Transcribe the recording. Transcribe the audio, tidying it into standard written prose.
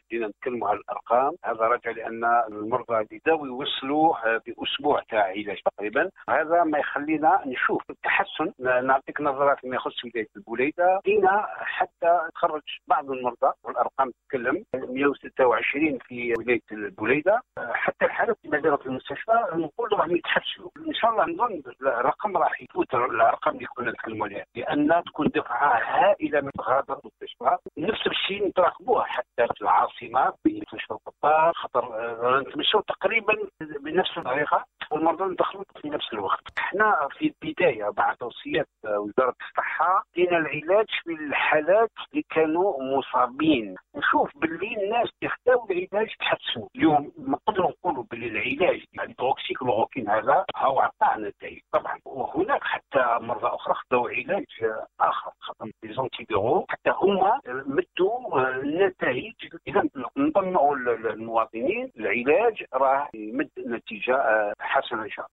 بدينا نتكلموا على الارقام، هذا راجع لان المرضى بداوا يوصلوا باسبوع تاع علاج تقريبا. هذا ما يخلينا نشوف التحسن. نعطيك نظرات فيما يخص ولايه البوليده، دينا حتى تخرج بعض المرضى والارقام تتكلم 126 في ولايه البوليده. حتى الحالات اللي ما في المستشفى نقول راهم يتحسنوا ان شاء الله. نظن الرقم راح يفوت الارقام اللي كنا نتكلموا عليها، لان تكون دفعه هائله من غادر المستشفى. نفس الشيء نتراقبوه حتى في العاصمه في مستشفى القطار، خطر نتمشوا تقريبا بنفس الطريقه والمرضى ندخلوا في نفس الوقت. احنا في البدايه بعد توصيات وزاره الصحه دينا العلاج في الحالات اللي كانوا مصابين. نشوف باللي الناس يخداو العلاج تحسنوا. اليوم نقدروا نقولوا باللي العلاج يعني الهيدروكسيكلوروكين هذا هو عطى نتائج طبعا، وهناك حتى مرضى اخرى خداو علاج اخر خاصه ليزونتيبيرو حتى هما مدوا النتائج. اذا نطمئوا المواطنين العلاج راه يمد نتيجه حسنه ان شاء الله.